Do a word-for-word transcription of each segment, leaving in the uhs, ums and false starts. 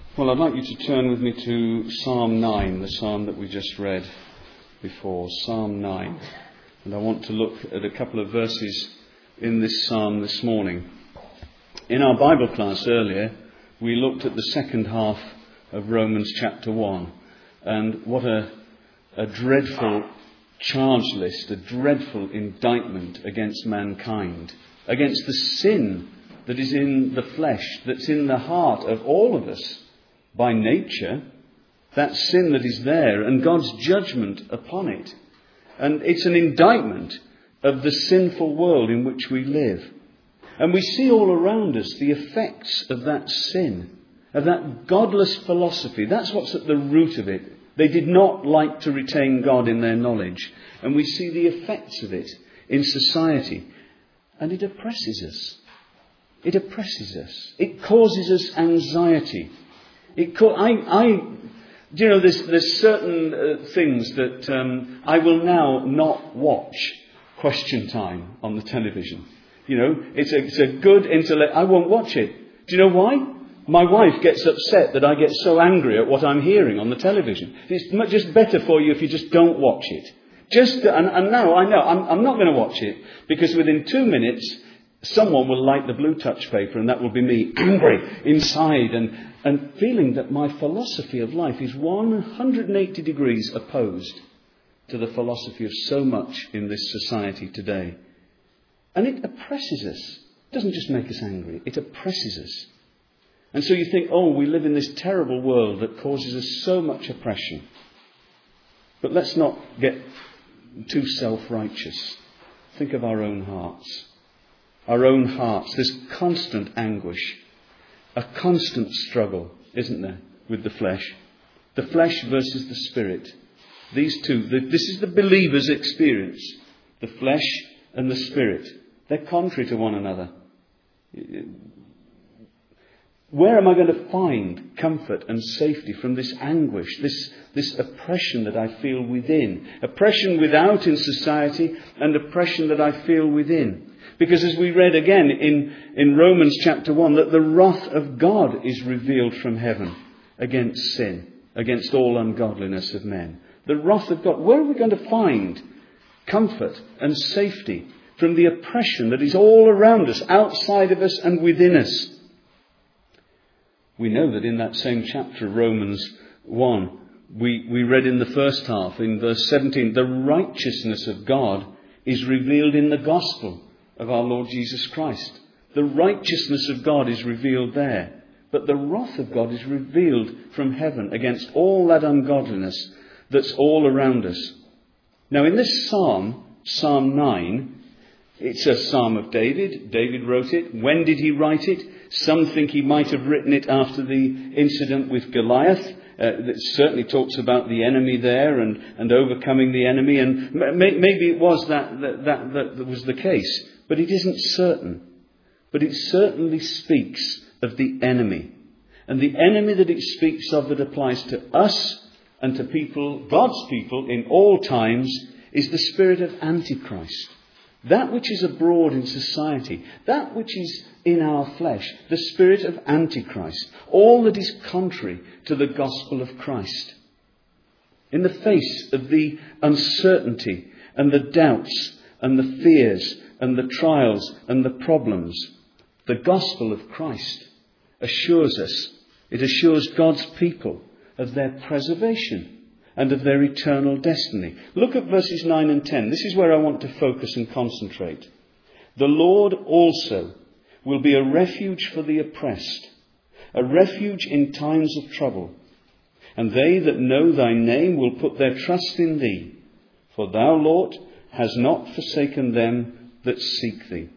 Well, I'd like you to turn with me to Psalm nine, the psalm that we just read before, Psalm nine. And I want to look at a couple of verses in this psalm this morning. In our Bible class earlier, we looked at the second half of Romans chapter one. And what a, a dreadful charge list, a dreadful indictment against mankind, against the sin that is in the flesh, that's in the heart of all of us. By nature, that sin that is there and God's judgment upon it. And it's an indictment of the sinful world in which we live. And we see all around us the effects of that sin, of that godless philosophy. That's what's at the root of it. They did not like to retain God in their knowledge. And we see the effects of it in society. And it oppresses us. It oppresses us. It causes us anxiety. It co- I, I, you know, there's, there's certain uh, things that um, I will now not watch Question Time on the television. You know, it's a, it's a good intellect. I won't watch it. Do you know why? My wife gets upset that I get so angry at what I'm hearing on the television. It's much just better for you if you just don't watch it. Just and, and now I know I'm, I'm not going to watch it because within two minutes someone will light the blue touch paper and that will be me angry inside and. And feeling that my philosophy of life is one hundred eighty degrees opposed to the philosophy of so much in this society today. And it oppresses us. It doesn't just make us angry. It oppresses us. And so you think, oh, we live in this terrible world that causes us so much oppression. But let's not get too self-righteous. Think of our own hearts. Our own hearts. There's constant anguish. A constant struggle, isn't there, with the flesh? The flesh versus the spirit. These two, the, this is the believer's experience. The flesh and the spirit. They're contrary to one another. Where am I going to find comfort and safety from this anguish, this, this oppression that I feel within? Oppression without in society and oppression that I feel within. Because as we read again in, in Romans chapter one, that the wrath of God is revealed from heaven against sin, against all ungodliness of men. The wrath of God. Where are we going to find comfort and safety from the oppression that is all around us, outside of us and within us? We know that in that same chapter of Romans one, we, we read in the first half, in verse seventeen, the righteousness of God is revealed in the gospel of our Lord Jesus Christ. The righteousness of God is revealed there. But the wrath of God is revealed from heaven against all that ungodliness that's all around us. Now in this psalm, Psalm nine, it's a psalm of David. David wrote it. When did he write it? Some think he might have written it after the incident with Goliath. Uh, that certainly talks about the enemy there and, and overcoming the enemy. And may, maybe it was that that, that that was the case. But it isn't certain. But it certainly speaks of the enemy. And the enemy that it speaks of that applies to us and to people, God's people in all times, is the spirit of Antichrist. That which is abroad in society, that which is in our flesh, the spirit of Antichrist. All that is contrary to the gospel of Christ. In the face of the uncertainty and the doubts and the fears and the trials and the problems, the gospel of Christ assures us, it assures God's people of their preservation and of their eternal destiny. Look at verses nine and ten. This is where I want to focus and concentrate. The Lord also will be a refuge for the oppressed, a refuge in times of trouble. And they that know thy name will put their trust in thee. For thou, Lord, hast not forsaken them that seek thee.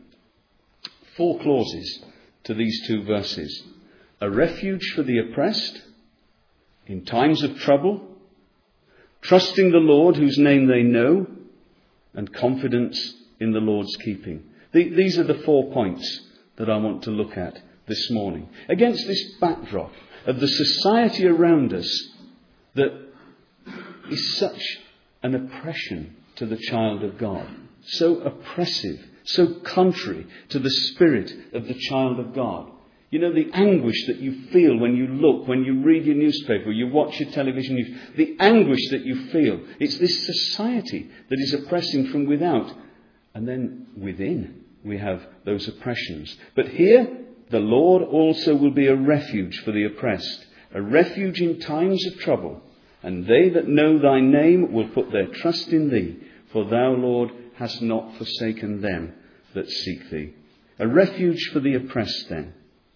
Four clauses to these two verses. A refuge for the oppressed in times of trouble, trusting the Lord whose name they know, and confidence in the Lord's keeping. These are the four points that I want to look at this morning. Against this backdrop of the society around us that is such an oppression to the child of God. So oppressive, so contrary to the spirit of the child of God. You know, the anguish that you feel when you look, when you read your newspaper, you watch your television news, the anguish that you feel. It's this society that is oppressing from without. And then within we have those oppressions. But here, the Lord also will be a refuge for the oppressed, a refuge in times of trouble. And they that know thy name will put their trust in thee, for thou, Lord, hast not forsaken them that seek thee. A refuge for the oppressed then.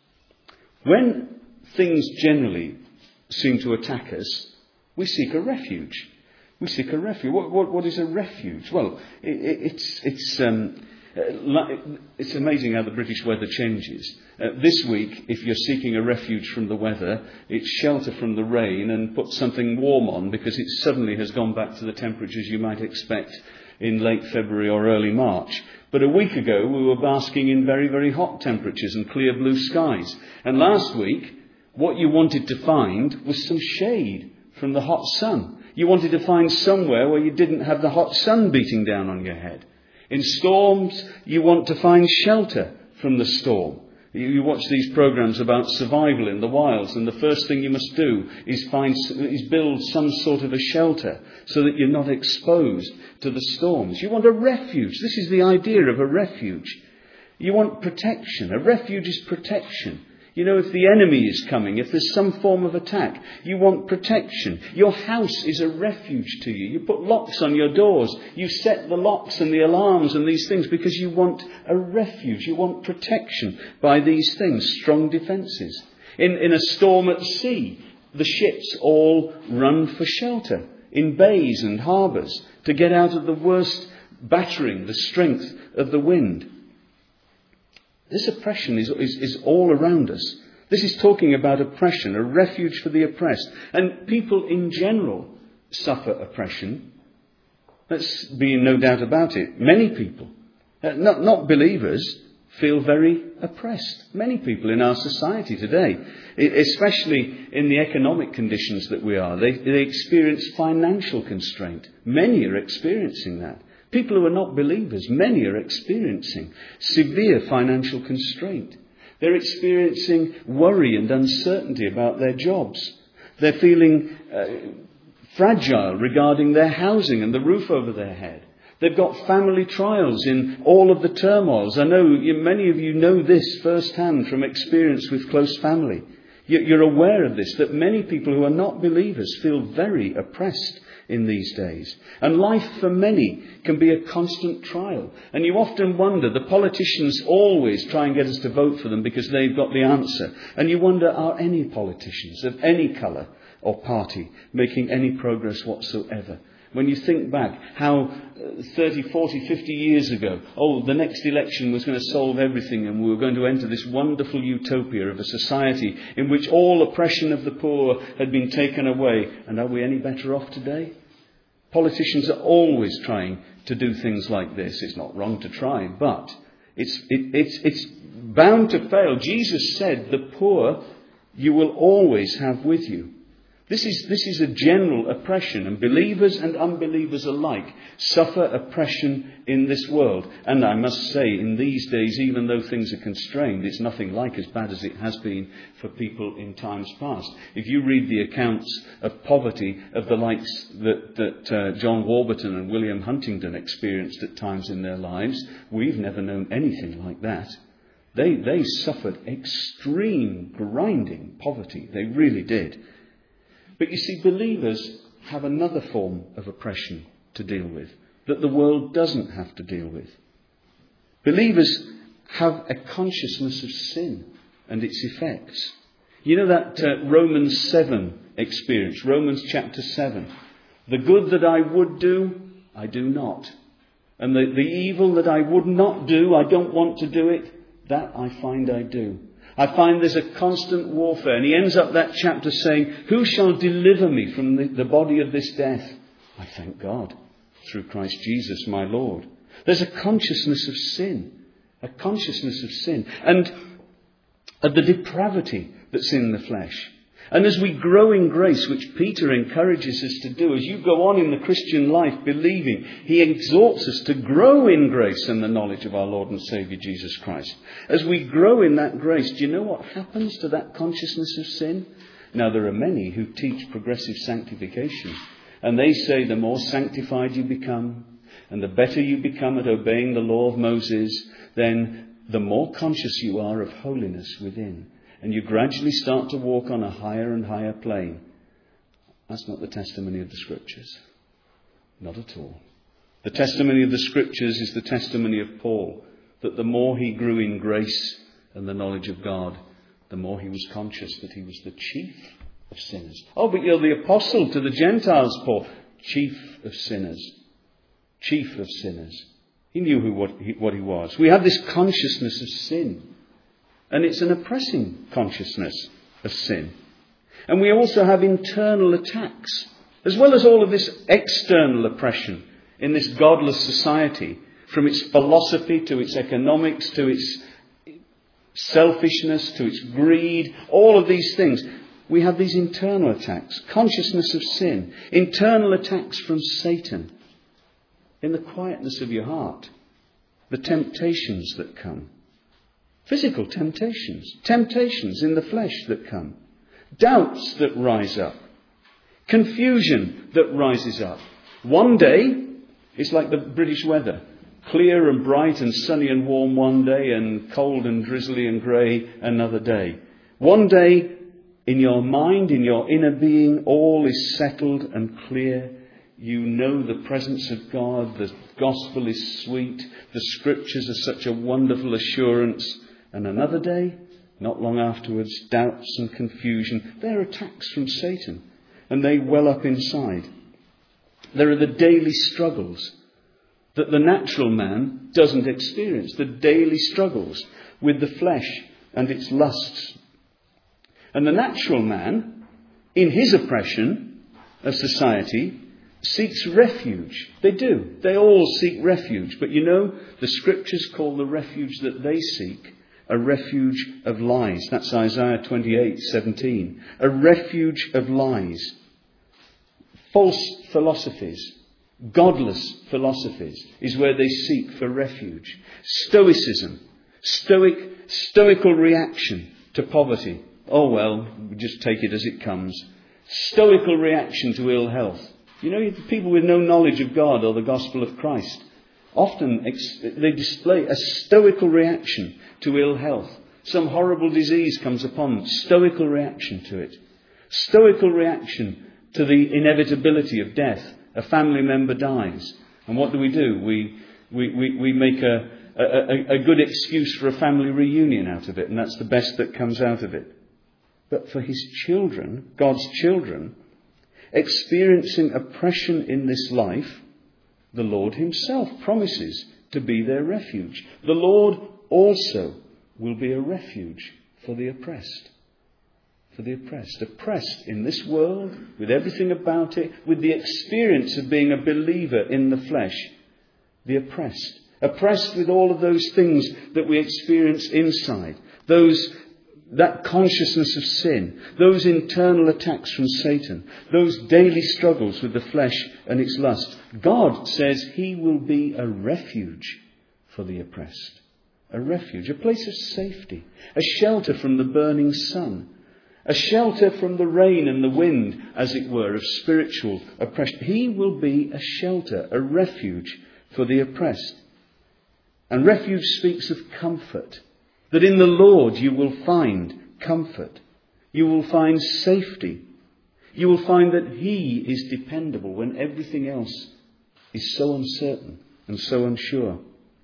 When things generally seem to attack us, we seek a refuge. We seek a refuge. What, what, what is a refuge? Well, it, it, it's it's um, it's amazing how the British weather changes. Uh, this week, if you're seeking a refuge from the weather, it's shelter from the rain and put something warm on, because it suddenly has gone back to the temperatures you might expect in late February or early March. But a week ago, we were basking in very, very hot temperatures and clear blue skies. And last week, what you wanted to find was some shade from the hot sun. You wanted to find somewhere where you didn't have the hot sun beating down on your head. In storms, you want to find shelter from the storm. You watch these programs about survival in the wilds, and the first thing you must do is find, is build some sort of a shelter so that you're not exposed to the storms. You want a refuge. This is the idea of a refuge. You want protection. A refuge is protection. You know, if the enemy is coming, if there's some form of attack, you want protection. Your house is a refuge to you. You put locks on your doors. You set the locks and the alarms and these things because you want a refuge. You want protection by these things, strong defences. In, in a storm at sea, the ships all run for shelter in bays and harbours to get out of the worst battering, the strength of the wind. This oppression is, is, is all around us. This is talking about oppression, a refuge for the oppressed. And people in general suffer oppression. Let's be in no doubt about it. Many people, uh, not, not believers, feel very oppressed. Many people in our society today, especially in the economic conditions that we are, they, they experience financial constraint. Many are experiencing that. People who are not believers, many are experiencing severe financial constraint. They're experiencing worry and uncertainty about their jobs. They're feeling uh, fragile regarding their housing and the roof over their head. They've got family trials in all of the turmoils. I know many of you know this firsthand from experience with close family. You're aware of this, that many people who are not believers feel very oppressed in these days. And life for many can be a constant trial. And you often wonder, the politicians always try and get us to vote for them because they've got the answer. And you wonder, are any politicians of any colour or party making any progress whatsoever? When you think back how thirty, forty, fifty years ago, oh, the next election was going to solve everything and we were going to enter this wonderful utopia of a society in which all oppression of the poor had been taken away. And are we any better off today? Politicians are always trying to do things like this. It's not wrong to try, but it's, it, it's, it's bound to fail. Jesus said, the poor you will always have with you. This is, this is a general oppression, and believers and unbelievers alike suffer oppression in this world. And I must say, in these days, even though things are constrained, it's nothing like as bad as it has been for people in times past. If you read the accounts of poverty of the likes that, that uh, John Warburton and William Huntington experienced at times in their lives, we've never known anything like that. They, they suffered extreme, grinding poverty. They really did. But you see, believers have another form of oppression to deal with that the world doesn't have to deal with. Believers have a consciousness of sin and its effects. You know that uh, Romans seven experience, Romans chapter seven. The good that I would do, I do not. And the, the evil that I would not do, I don't want to do it, that I find I do. I find there's a constant warfare. And he ends up that chapter saying, who shall deliver me from the, the body of this death? I thank God through Christ Jesus, my Lord. There's a consciousness of sin. A consciousness of sin. And of the depravity that's in the flesh. And as we grow in grace, which Peter encourages us to do, as you go on in the Christian life believing, he exhorts us to grow in grace and the knowledge of our Lord and Saviour Jesus Christ. As we grow in that grace, do you know what happens to that consciousness of sin? Now, there are many who teach progressive sanctification, and they say the more sanctified you become, and the better you become at obeying the law of Moses, then the more conscious you are of holiness within. And you gradually start to walk on a higher and higher plane. That's not the testimony of the Scriptures. Not at all. The testimony of the Scriptures is the testimony of Paul, that the more he grew in grace and the knowledge of God, the more he was conscious that he was the chief of sinners. Oh, but you're the apostle to the Gentiles, Paul. Chief of sinners. Chief of sinners. He knew who what he, what he was. We have this consciousness of sin. And it's an oppressing consciousness of sin. And we also have internal attacks, as well as all of this external oppression in this godless society, from its philosophy to its economics to its selfishness to its greed, all of these things. We have these internal attacks, consciousness of sin, internal attacks from Satan. In the quietness of your heart, the temptations that come. Physical temptations, temptations in the flesh that come, doubts that rise up, confusion that rises up. One day, it's like the British weather, clear and bright and sunny and warm one day and cold and drizzly and grey another day. One day, in your mind, in your inner being, all is settled and clear. You know the presence of God, the gospel is sweet, the Scriptures are such a wonderful assurance. And another day, not long afterwards, doubts and confusion. They're attacks from Satan, and they well up inside. There are the daily struggles that the natural man doesn't experience. The daily struggles with the flesh and its lusts. And the natural man, in his oppression of society, seeks refuge. They do. They all seek refuge. But you know, the Scriptures call the refuge that they seek a refuge of lies. That's Isaiah twenty-eight seventeen. A refuge of lies. False philosophies, godless philosophies is where they seek for refuge. Stoicism, stoic, stoical reaction to poverty. Oh well, we just take it as it comes. Stoical reaction to ill health. You know, people with no knowledge of God or the gospel of Christ, often ex- they display a stoical reaction to ill health. Some horrible disease comes upon them. Stoical reaction to it. Stoical reaction to the inevitability of death. A family member dies. And what do we do? We we, we, we make a, a, a good excuse for a family reunion out of it. And that's the best that comes out of it. But for his children, God's children, experiencing oppression in this life, the Lord himself promises to be their refuge. The Lord also will be a refuge for the oppressed. For the oppressed. Oppressed in this world, with everything about it, with the experience of being a believer in the flesh. The oppressed. Oppressed with all of those things that we experience inside. Those, that consciousness of sin. Those internal attacks from Satan. Those daily struggles with the flesh and its lust. God says he will be a refuge for the oppressed. A refuge, a place of safety, a shelter from the burning sun, a shelter from the rain and the wind, as it were, of spiritual oppression. He will be a shelter, a refuge for the oppressed. And refuge speaks of comfort, that in the Lord you will find comfort. You will find safety. You will find that he is dependable when everything else is so uncertain and so unsure.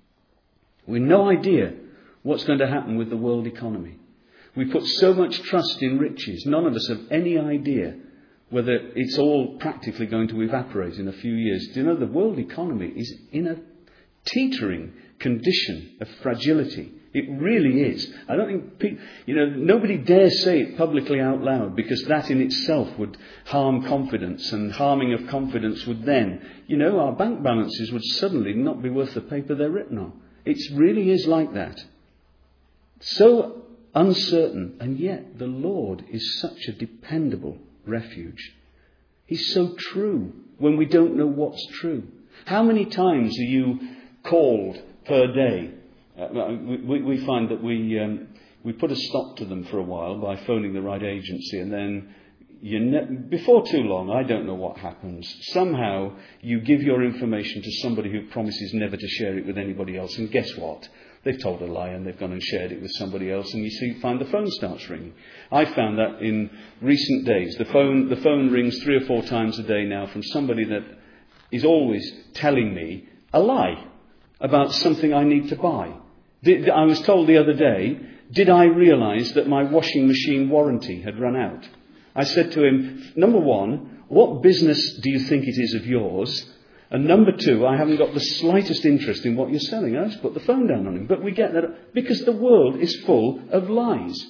We've no idea what's going to happen with the world economy. We put so much trust in riches. None of us have any idea whether it's all practically going to evaporate in a few years. Do you know the world economy is in a teetering condition of fragility? It really is. I don't think, pe- you know, nobody dares say it publicly out loud, because that in itself would harm confidence, and harming of confidence would then, you know, our bank balances would suddenly not be worth the paper they're written on. It really is like that. So uncertain, and yet the Lord is such a dependable refuge. He's so true when we don't know what's true. How many times are you called per day? Uh, we, we find that we um, we put a stop to them for a while by phoning the right agency, and then you ne- before too long, I don't know what happens. Somehow you give your information to somebody who promises never to share it with anybody else, and guess what? They've told a lie and they've gone and shared it with somebody else, and you see, find the phone starts ringing. I found that in recent days. The phone, the phone rings three or four times a day now from somebody that is always telling me a lie about something I need to buy. Did, I was told the other day, did I realise that my washing machine warranty had run out? I said to him, number one, what business do you think it is of yours? And number two, I haven't got the slightest interest in what you're selling. I just put the phone down on him. But we get that because the world is full of lies.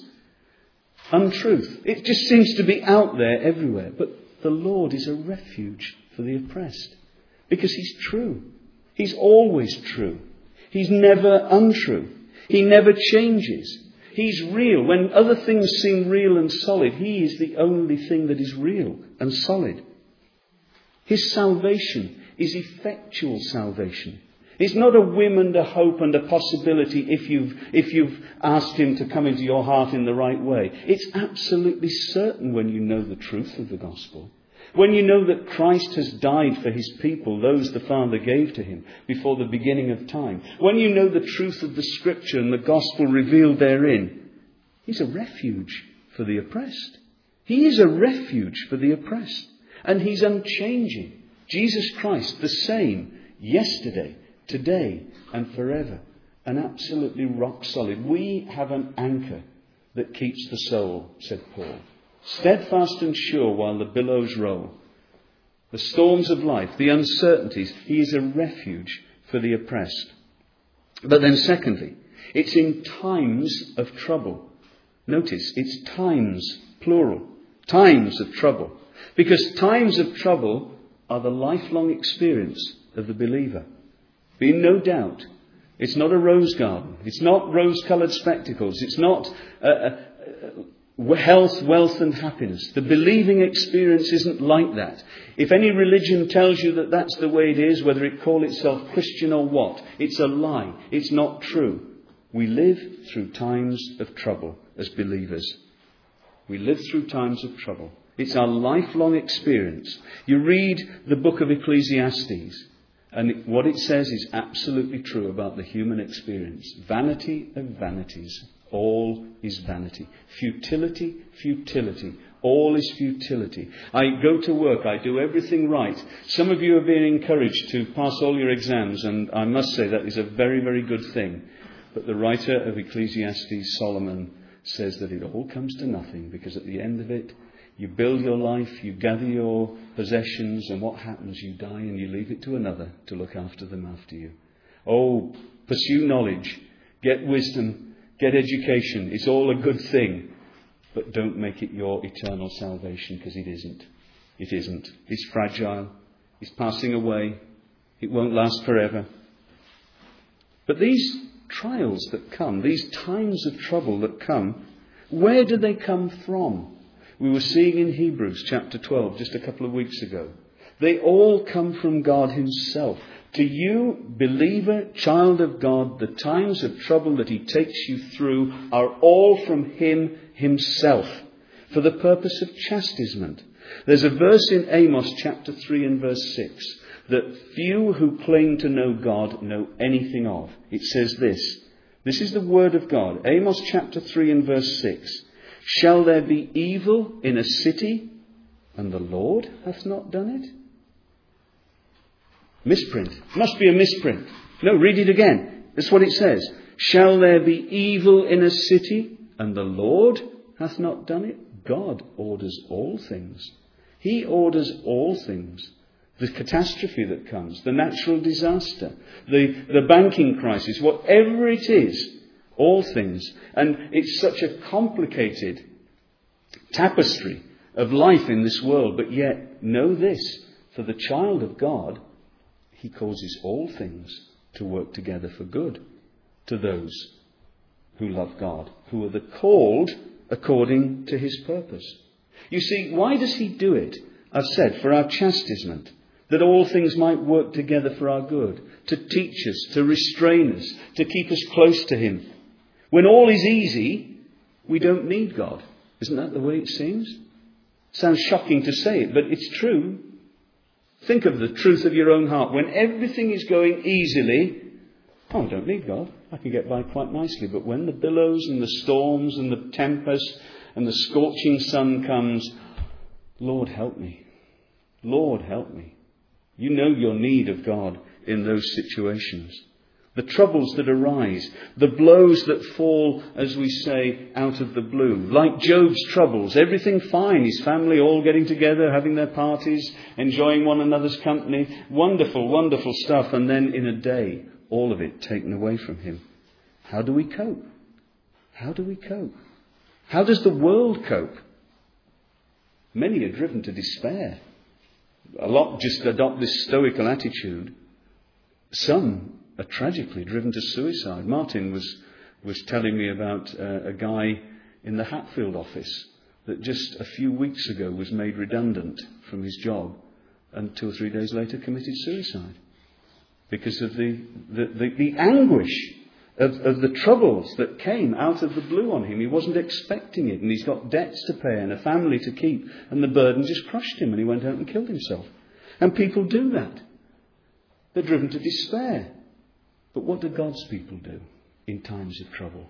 Untruth. It just seems to be out there everywhere. But the Lord is a refuge for the oppressed. Because He's true. He's always true. He's never untrue. He never changes. He's real. When other things seem real and solid, He is the only thing that is real and solid. His salvation is effectual salvation. It's not a whim and a hope and a possibility if you've, if you've asked Him to come into your heart in the right way. It's absolutely certain when you know the truth of the gospel. When you know that Christ has died for His people, those the Father gave to Him before the beginning of time. When you know the truth of the Scripture and the gospel revealed therein, He's a refuge for the oppressed. He is a refuge for the oppressed. And He's unchanging. Jesus Christ, the same yesterday, today and forever. And absolutely rock solid. We have an anchor that keeps the soul, said Paul. Steadfast and sure while the billows roll. The storms of life, the uncertainties, He is a refuge for the oppressed. But then secondly, it's in times of trouble. Notice, it's times, plural. Times of trouble. Because times of trouble are the lifelong experience of the believer. Be in no doubt, it's not a rose garden. It's not rose-coloured spectacles. It's not uh, uh, health, wealth and happiness. The believing experience isn't like that. If any religion tells you that that's the way it is, whether it call itself Christian or what, it's a lie. It's not true. We live through times of trouble as believers. We live through times of trouble. It's our lifelong experience. You read the book of Ecclesiastes, and what it says is absolutely true about the human experience. Vanity of vanities. All is vanity. Futility, futility. All is futility. I go to work. I do everything right. Some of you are being encouraged to pass all your exams, and I must say that is a very, very good thing. But the writer of Ecclesiastes, Solomon, says that it all comes to nothing, because at the end of it, you build your life, you gather your possessions, and what happens? You die and you leave it to another to look after them after you. Oh, pursue knowledge, get wisdom, get education. It's all a good thing. But don't make it your eternal salvation, because it isn't. It isn't. It's fragile. It's passing away. It won't last forever. But these trials that come, these times of trouble that come, where do they come from? We were seeing in Hebrews chapter twelve just a couple of weeks ago. They all come from God Himself. To you, believer, child of God, the times of trouble that He takes you through are all from Him Himself, for the purpose of chastisement. There's a verse in Amos chapter three and verse six that few who claim to know God know anything of. It says this. This is the word of God. Amos chapter three and verse six. Shall there be evil in a city, and the Lord hath not done it? Misprint. Must be a misprint. No, read it again. That's what it says. Shall there be evil in a city, and the Lord hath not done it? God orders all things. He orders all things. The catastrophe that comes, the natural disaster, the, the banking crisis, whatever it is, all things. And it's such a complicated tapestry of life in this world. But yet, know this, for the child of God, He causes all things to work together for good to those who love God, who are the called according to his purpose. You see, why does he do it? I've said, for our chastisement, that all things might work together for our good, to teach us, to restrain us, to keep us close to him. When all is easy, we don't need God. Isn't that the way it seems? Sounds shocking to say it, but it's true. Think of the truth of your own heart. When everything is going easily, oh, I don't need God. I can get by quite nicely. But when the billows and the storms and the tempest and the scorching sun comes, Lord, help me. Lord, help me. You know your need of God in those situations. The troubles that arise, the blows that fall, as we say, out of the blue. Like Job's troubles, everything fine. His family all getting together, having their parties, enjoying one another's company. Wonderful, wonderful stuff. And then in a day, all of it taken away from him. How do we cope? How do we cope? How does the world cope? Many are driven to despair. A lot just adopt this stoical attitude. Some are tragically driven to suicide. Martin was was telling me about uh, a guy in the Hatfield office that just a few weeks ago was made redundant from his job and two or three days later committed suicide because of the the, the, the anguish of, of the troubles that came out of the blue on him. He wasn't expecting it, and he's got debts to pay and a family to keep, and the burden just crushed him and he went out and killed himself. And people do that. They're driven to despair. But what do God's people do in times of trouble?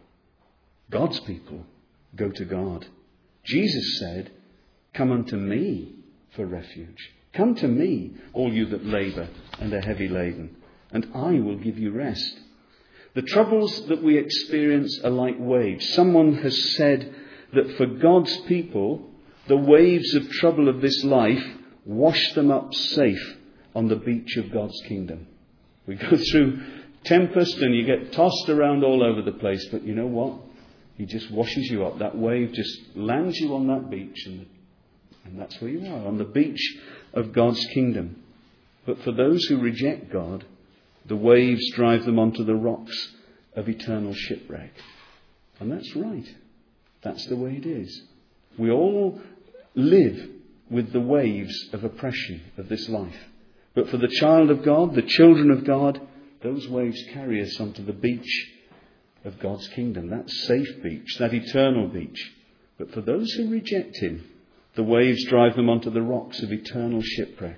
God's people go to God. Jesus said, "Come unto me for refuge. Come to me, all you that labour and are heavy laden, and I will give you rest." The troubles that we experience are like waves. Someone has said that for God's people, the waves of trouble of this life wash them up safe on the beach of God's kingdom. We go through tempest and you get tossed around all over the place, but you know what? He just washes you up. That wave just lands you on that beach, and, and that's where you are, on the beach of God's kingdom. But for those who reject God, the waves drive them onto the rocks of eternal shipwreck. And that's right. That's the way it is. We all live with the waves of oppression of this life. But for the child of God, the children of God, those waves carry us onto the beach of God's kingdom. That safe beach, that eternal beach. But for those who reject him, the waves drive them onto the rocks of eternal shipwreck.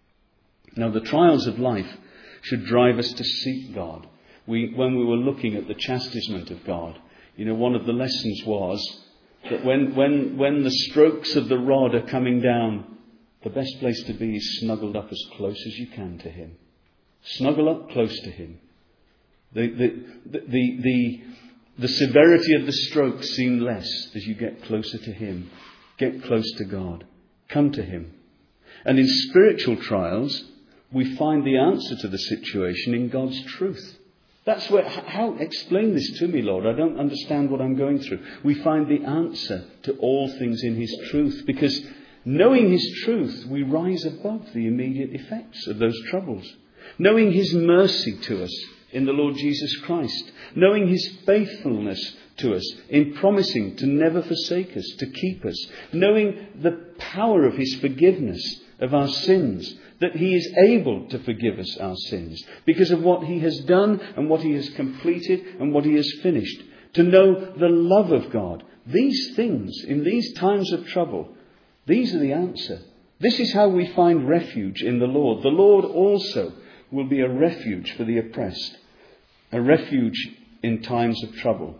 Now, the trials of life should drive us to seek God. We, when we were looking at the chastisement of God, you know, one of the lessons was that when, when, when the strokes of the rod are coming down, the best place to be is snuggled up as close as you can to him. Snuggle up close to him. The, the, the, the, the, the severity of the strokes seem less as you get closer to him. Get close to God. Come to him. And in spiritual trials, we find the answer to the situation in God's truth. That's where, how, explain this to me, Lord. I don't understand what I'm going through. We find the answer to all things in his truth, because knowing his truth, we rise above the immediate effects of those troubles. Knowing his mercy to us in the Lord Jesus Christ. Knowing his faithfulness to us in promising to never forsake us, to keep us. Knowing the power of his forgiveness of our sins, that he is able to forgive us our sins because of what he has done and what he has completed and what he has finished. To know the love of God. These things, in these times of trouble, these are the answer. This is how we find refuge in the Lord. The Lord also will be a refuge for the oppressed, a refuge in times of trouble.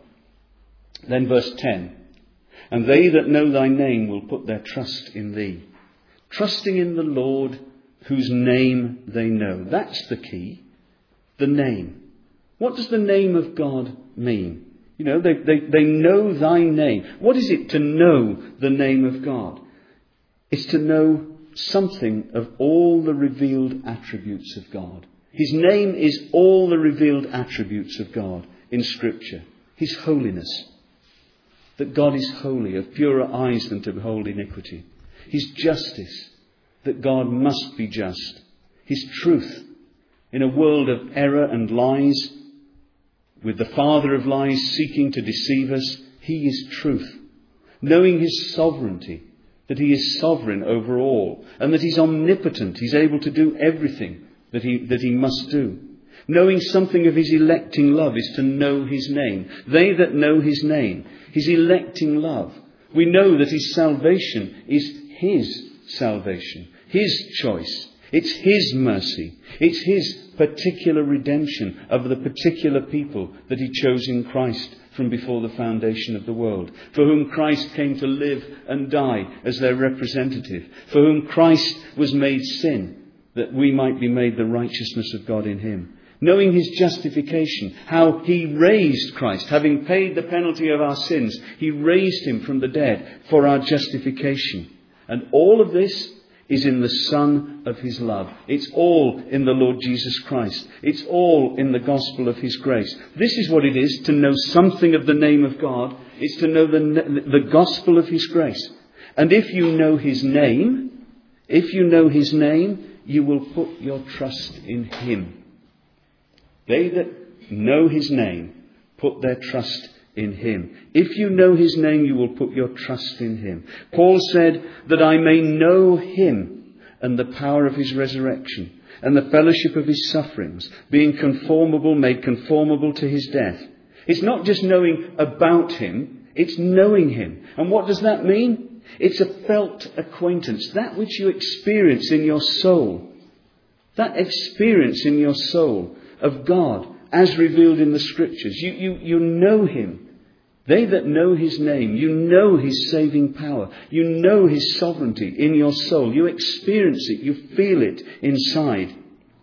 Then verse ten, "And they that know thy name will put their trust in thee." Trusting in the Lord whose name they know. That's the key. The name. What does the name of God mean? You know, they, they, they know thy name. What is it to know the name of God? It's to know something of all the revealed attributes of God. His name is all the revealed attributes of God in Scripture. His holiness. That God is holy, of purer eyes than to behold iniquity. His justice. That God must be just. His truth. In a world of error and lies, with the father of lies seeking to deceive us, he is truth. Knowing his sovereignty, that he is sovereign over all, and that he's omnipotent, he's able to do everything that he, that he must do. Knowing something of his electing love is to know his name. They that know his name, his electing love. We know that his salvation is his salvation, his choice. It's his mercy. It's his particular redemption of the particular people that he chose in Christ from before the foundation of the world, for whom Christ came to live and die as their representative, for whom Christ was made sin, that we might be made the righteousness of God in him. Knowing his justification, how he raised Christ, having paid the penalty of our sins, he raised him from the dead for our justification. And all of this is in the Son of his love. It's all in the Lord Jesus Christ. It's all in the gospel of his grace. This is what it is to know something of the name of God. It's to know the, the gospel of his grace. And if you know his name, if you know his name, you will put your trust in him. They that know his name put their trust in him. If you know his name, you will put your trust in him. Paul said that I may know him and the power of his resurrection and the fellowship of his sufferings, being conformable, made conformable to his death. It's not just knowing about him, it's knowing him. And what does that mean? It's a felt acquaintance, that which you experience in your soul. That experience in your soul of God as revealed in the scriptures. You, you, you know him. They that know his name, you know his saving power. You know his sovereignty in your soul. You experience it. You feel it inside.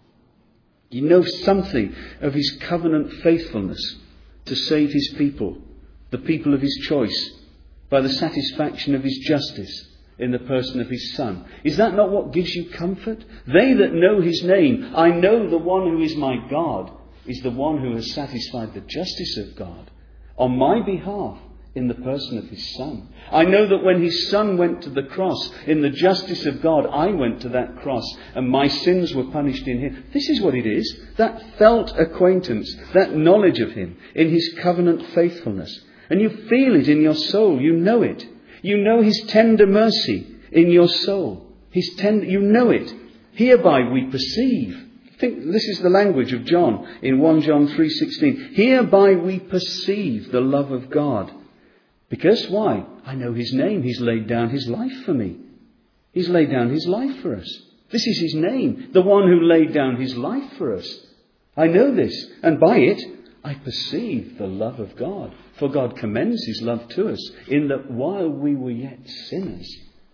You know something of his covenant faithfulness to save his people, the people of his choice, by the satisfaction of his justice in the person of his Son. Is that not what gives you comfort? They that know his name, I know the one who is my God is the one who has satisfied the justice of God on my behalf in the person of his Son. I know that when his Son went to the cross in the justice of God, I went to that cross and my sins were punished in him. This is what it is. That felt acquaintance, that knowledge of him in his covenant faithfulness. And you feel it in your soul. You know it. You know his tender mercy in your soul. His tender, you know it. Hereby we perceive. Think this is the language of John in First John three sixteen. Hereby we perceive the love of God. Because why? I know his name. He's laid down his life for me. He's laid down his life for us. This is his name. The one who laid down his life for us. I know this. And by it, I perceive the love of God. For God commends his love to us in that while we were yet sinners,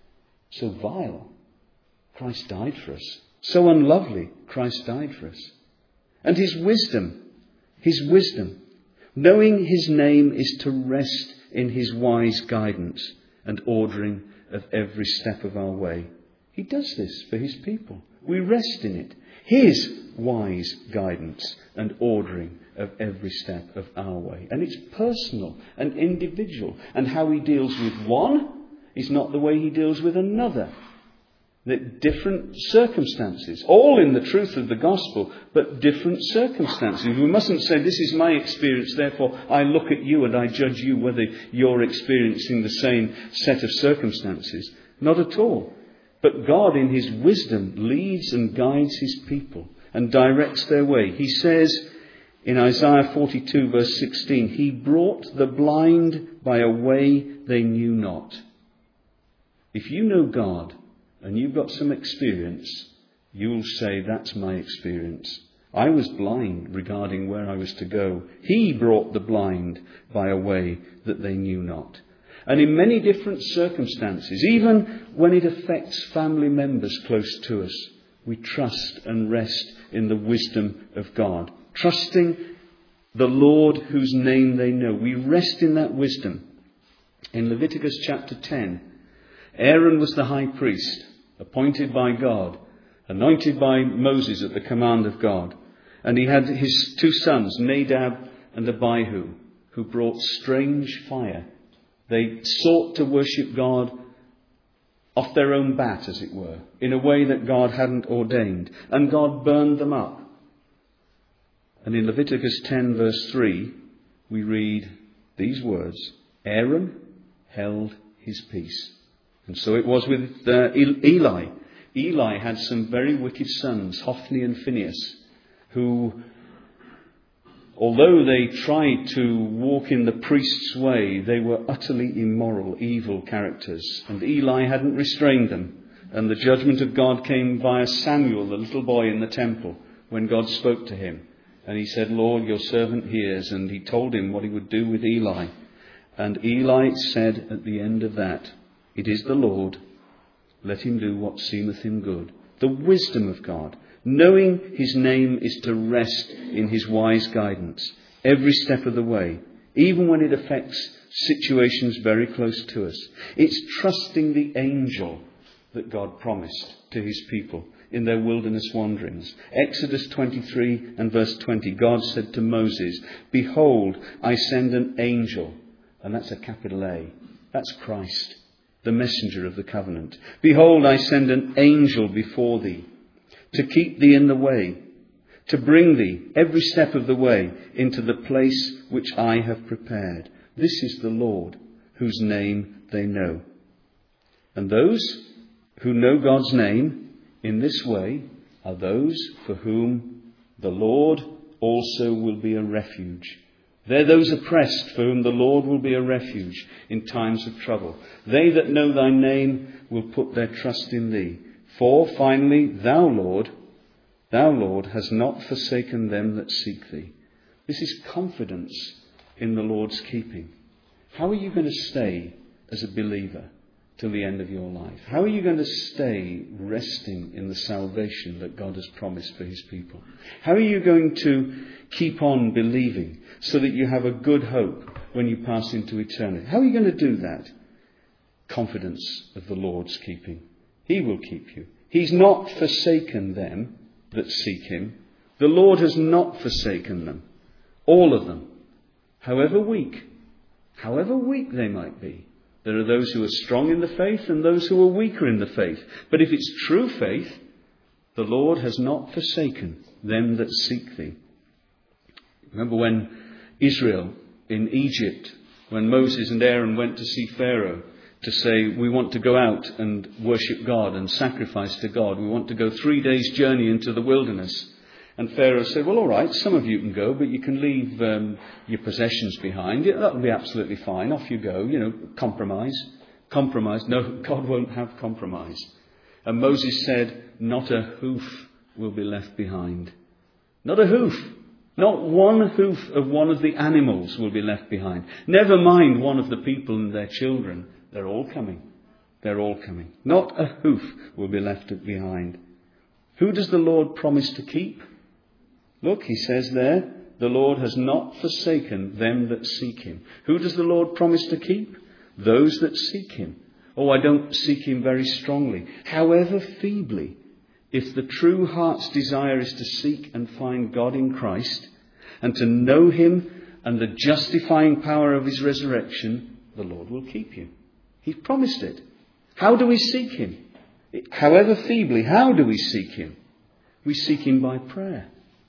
so vile, Christ died for us. So unlovely, Christ died for us. And his wisdom, his wisdom, knowing his name is to rest in his wise guidance and ordering of every step of our way. He does this for his people. We rest in it. His wise guidance and ordering of every step of our way. And it's personal and individual. And how he deals with one is not the way he deals with another. The different circumstances, all in the truth of the gospel, but different circumstances. We mustn't say, this is my experience, therefore I look at you and I judge you whether you're experiencing the same set of circumstances. Not at all. But God in his wisdom leads and guides his people and directs their way. He says in Isaiah forty-two verse sixteen, he brought the blind by a way they knew not. If you know God and you've got some experience, you'll say, that's my experience. I was blind regarding where I was to go. He brought the blind by a way that they knew not. And in many different circumstances, even when it affects family members close to us, we trust and rest in the wisdom of God. Trusting the Lord whose name they know. We rest in that wisdom. In Leviticus chapter ten, Aaron was the high priest, appointed by God, anointed by Moses at the command of God. And he had his two sons, Nadab and Abihu, who brought strange fire. They sought to worship God off their own bat, as it were, in a way that God hadn't ordained. And God burned them up. And in Leviticus ten verse three, we read these words, Aaron held his peace. And so it was with uh, Eli. Eli had some very wicked sons, Hophni and Phinehas, who, although they tried to walk in the priest's way, they were utterly immoral, evil characters. And Eli hadn't restrained them. And the judgment of God came via Samuel, the little boy in the temple, when God spoke to him. And he said, Lord, your servant hears. And he told him what he would do with Eli. And Eli said at the end of that, it is the Lord. Let him do what seemeth him good. The wisdom of God. Knowing his name is to rest in his wise guidance every step of the way, even when it affects situations very close to us. It's trusting the angel that God promised to his people in their wilderness wanderings. Exodus twenty-three and verse twenty, God said to Moses, behold, I send an angel. And that's a capital A. That's Christ, the messenger of the covenant. Behold, I send an angel before thee, to keep thee in the way, to bring thee every step of the way into the place which I have prepared. This is the Lord, whose name they know. And those who know God's name in this way are those for whom the Lord also will be a refuge. They're those oppressed for whom the Lord will be a refuge in times of trouble. They that know thy name will put their trust in thee. For, finally, thou, Lord, thou, Lord, hast not forsaken them that seek thee. This is confidence in the Lord's keeping. How are you going to stay as a believer till the end of your life? How are you going to stay resting in the salvation that God has promised for his people? How are you going to keep on believing so that you have a good hope when you pass into eternity? How are you going to do that? Confidence of the Lord's keeping. He will keep you. He's not forsaken them that seek him. The Lord has not forsaken them. All of them. However weak. However weak they might be. There are those who are strong in the faith and those who are weaker in the faith. But if it's true faith, the Lord has not forsaken them that seek thee. Remember when Israel in Egypt, when Moses and Aaron went to see Pharaoh to say, we want to go out and worship God and sacrifice to God. We want to go three days' journey into the wilderness. And Pharaoh said, well, all right, some of you can go, but you can leave um, your possessions behind. Yeah, that'll be absolutely fine. Off you go. You know, compromise. Compromise. No, God won't have compromise. And Moses said, not a hoof will be left behind. Not a hoof. Not one hoof of one of the animals will be left behind. Never mind one of the people and their children. They're all coming. They're all coming. Not a hoof will be left behind. Who does the Lord promise to keep? Look, he says there, the Lord has not forsaken them that seek him. Who does the Lord promise to keep? Those that seek him. Oh, I don't seek him very strongly. However feebly, if the true heart's desire is to seek and find God in Christ and to know him and the justifying power of his resurrection, the Lord will keep you. He's promised it. How do we seek him? However feebly, how do we seek him? We seek him by prayer.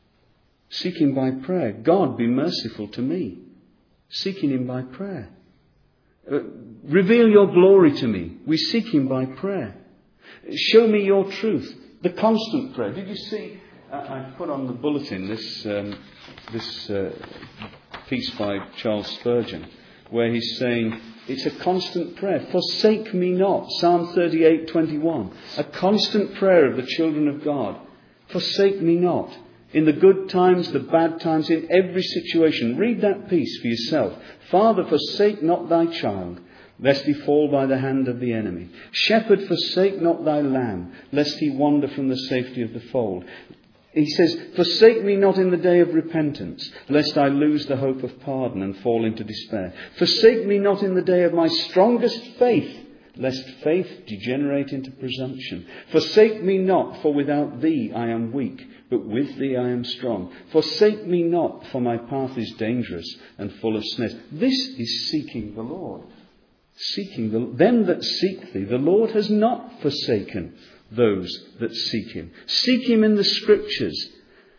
Seek him by prayer. God, be merciful to me. Seeking him by prayer. Uh, reveal your glory to me. We seek him by prayer. Show me your truth. The constant prayer. Did you see, uh, I put on the bulletin this, um, this uh, piece by Charles Spurgeon, where he's saying, it's a constant prayer. Forsake me not. Psalm thirty-eight twenty-one. A constant prayer of the children of God. Forsake me not. In the good times, the bad times, in every situation. Read that piece for yourself. Father, forsake not thy child, lest he fall by the hand of the enemy. Shepherd, forsake not thy lamb, lest he wander from the safety of the fold. He says, forsake me not in the day of repentance, lest I lose the hope of pardon and fall into despair. Forsake me not in the day of my strongest faith, lest faith degenerate into presumption. Forsake me not, for without thee I am weak, but with thee I am strong. Forsake me not, for my path is dangerous and full of snares. This is seeking the Lord. Seeking the, them that seek thee. The Lord has not forsaken those that seek him. Seek him in the scriptures.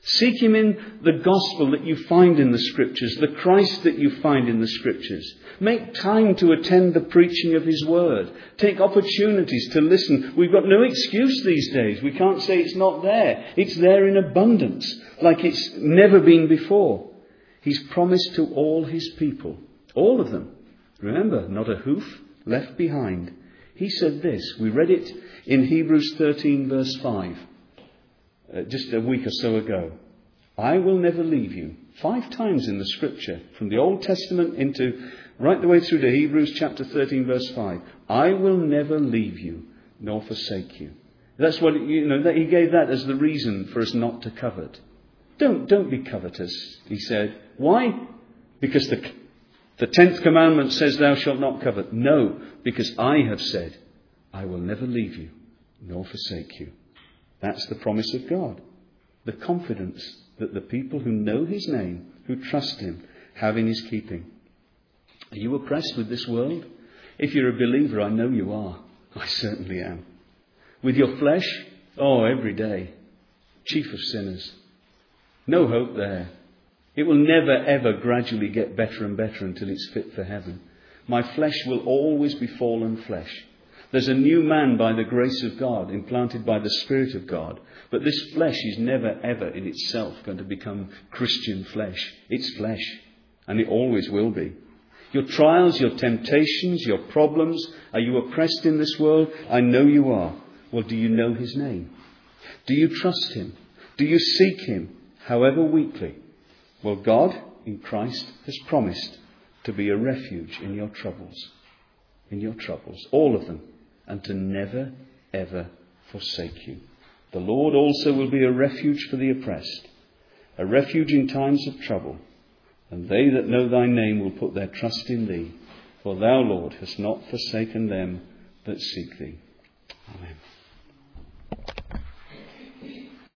Seek him in the gospel that you find in the scriptures, the Christ that you find in the scriptures. Make time to attend the preaching of his word. Take opportunities to listen. We've got no excuse these days. We can't say it's not there. It's there in abundance, like it's never been before. He's promised to all his people, all of them. Remember, not a hoof left behind. He said this. We read it in Hebrews thirteen verse five. Uh, just a week or so ago. I will never leave you. Five times in the scripture, from the Old Testament into right the way through to Hebrews chapter thirteen verse five. I will never leave you nor forsake you. That's what, you know, that he gave that as the reason for us not to covet. Don't, don't be covetous, he said. Why? Because the, the tenth commandment says thou shalt not covet. No, because I have said, I will never leave you nor forsake you. That's the promise of God. The confidence that the people who know his name, who trust him, have in his keeping. Are you oppressed with this world? If you're a believer, I know you are. I certainly am. With your flesh? Oh, every day. Chief of sinners. No hope there. It will never ever gradually get better and better until it's fit for heaven. My flesh will always be fallen flesh. There's a new man by the grace of God, implanted by the Spirit of God. But this flesh is never, ever in itself going to become Christian flesh. It's flesh. And it always will be. Your trials, your temptations, your problems. Are you oppressed in this world? I know you are. Well, do you know his name? Do you trust him? Do you seek him, however weakly? Well, God in Christ has promised to be a refuge in your troubles. In your troubles. All of them. And to never, ever forsake you. The Lord also will be a refuge for the oppressed, a refuge in times of trouble. And they that know thy name will put their trust in thee. For thou, Lord, hast not forsaken them that seek thee. Amen.